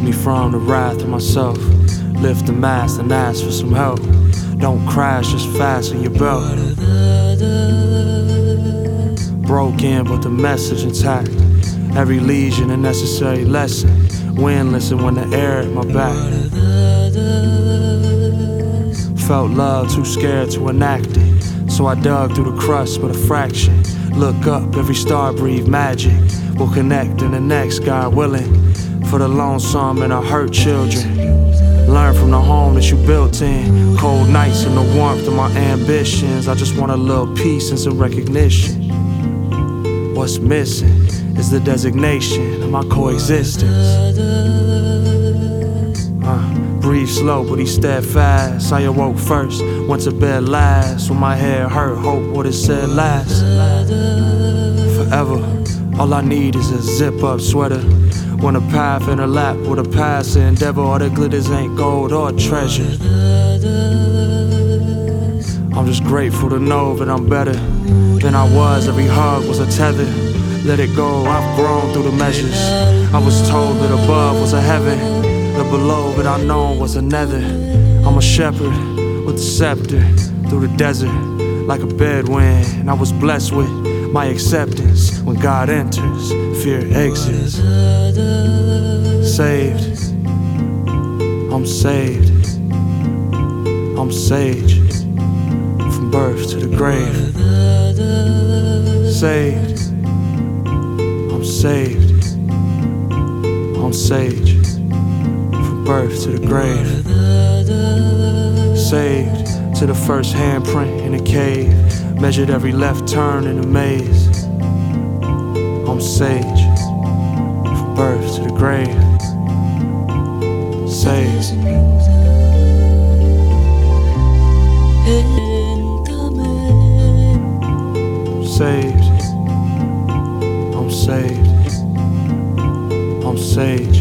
me from the wrath of myself. Lift the mask and ask for some help. Don't crash, just fasten your belt. Broken, but the message intact. Every lesion a necessary lesson. Wind listen when the air at my back. Felt love, too scared to enact it. So I dug through the crust with a fraction. Look up, every star breathe magic. We'll connect in the next, God willing. For the lonesome and our hurt children. Learn from the home that you built in. Cold nights and the warmth of my ambitions. I just want a little peace and some recognition. What's missing is the designation of my coexistence. Breathe slow, but he steadfast. I awoke first, went to bed last. When my head hurt, hope what it said last. Forever, all I need is a zip-up sweater. When a path in her lap with a past endeavor. All the glitters ain't gold or treasure. I'm just grateful to know that I'm better than I was. Every hug was a tether. Let it go, I've grown through the measures. I was told that above was a heaven, that below that I known was a nether. I'm a shepherd with a scepter through the desert like a Bedouin. And I was blessed with my acceptance. When God enters, fear exits. Saved, I'm saved. I'm sage, from birth to the grave. Saved, I'm saved. I'm sage, from birth to the grave. Saved to the first handprint in a cave. Measured every left turn in a maze. I'm sage, from birth to the grave. Saved. Saved. I'm saved. I'm saved.